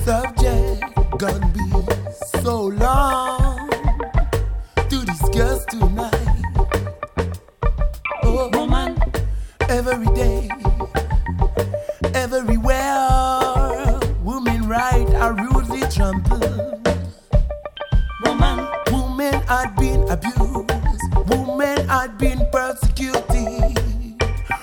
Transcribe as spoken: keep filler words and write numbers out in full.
subject gonna be so long to discuss tonight. Oh, woman, every day, everywhere, women rights are rudely trampled. Woman, women are being abused, women are being persecuted.